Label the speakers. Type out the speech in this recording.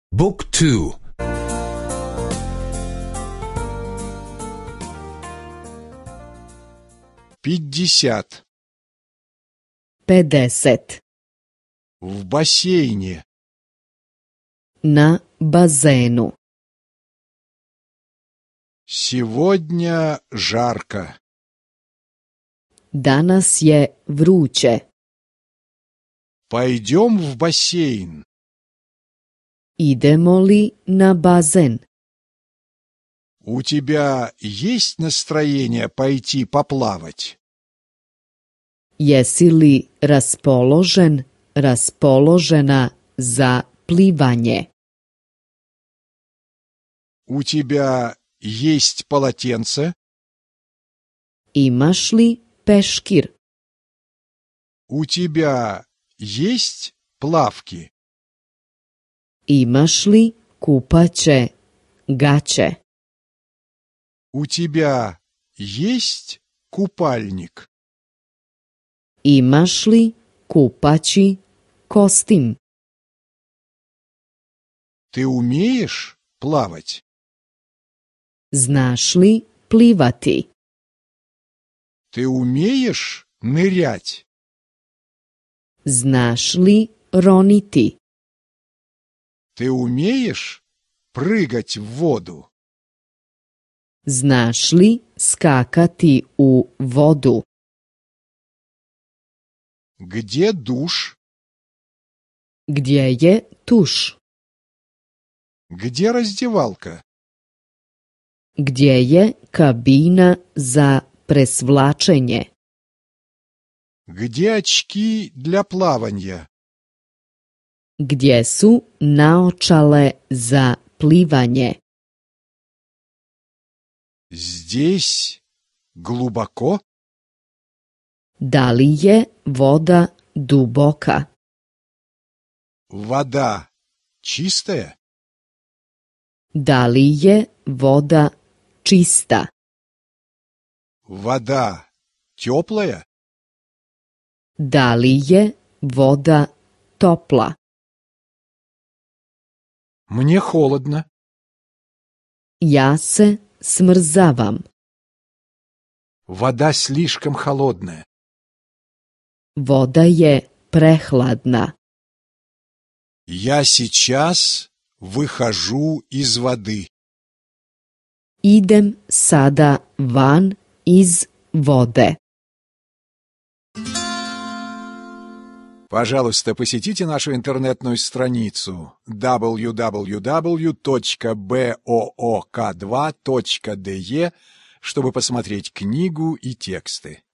Speaker 1: บุ๊กทู
Speaker 2: 50
Speaker 3: 50
Speaker 2: в бассейне.
Speaker 3: na bazenu.
Speaker 2: Сегодня жарко.
Speaker 3: Danas je vruće.
Speaker 2: Пойдем в бассейн.
Speaker 3: Idemo li na bazen?
Speaker 2: У тебя есть настроение пойти поплавать?
Speaker 3: Jesi li raspoložena za plivanje?
Speaker 2: У тебя есть полотенце?
Speaker 3: Imaš li peškir?
Speaker 2: У тебя есть плавки?
Speaker 3: Imaš li kupaće gaće?
Speaker 2: У тебя есть купальник?
Speaker 3: Imaš li kupaći kostim?
Speaker 2: Ты умеешь плавать?
Speaker 3: Znaš li plivati?
Speaker 2: Ты умеешь нырять?
Speaker 3: Znaš li roniti?
Speaker 2: Ты умеешь прыгать в воду?
Speaker 3: Znaš li skakati u vodu?
Speaker 2: Где душ?
Speaker 3: Gdje je tuš?
Speaker 2: Где раздевалка?
Speaker 3: Gdje je kabina za presvlačenje?
Speaker 2: Где очки для плавания?
Speaker 3: Gdje su naočale za plivanje?
Speaker 2: Здесь глубоко?
Speaker 3: Da li je voda duboka?
Speaker 2: Вода чистая?
Speaker 3: Da li je voda čista?
Speaker 2: Вода теплая?
Speaker 3: Da li je voda topla?
Speaker 2: Мне холодно.
Speaker 3: Ja se smrzavam.
Speaker 2: Вода слишком холодная.
Speaker 3: Voda je prehladna.
Speaker 2: Я сейчас выхожу из воды.
Speaker 3: Idem sada van iz vode.
Speaker 2: Пожалуйста, посетите нашу интернетную страницу www.book2.de, чтобы посмотреть книгу и тексты.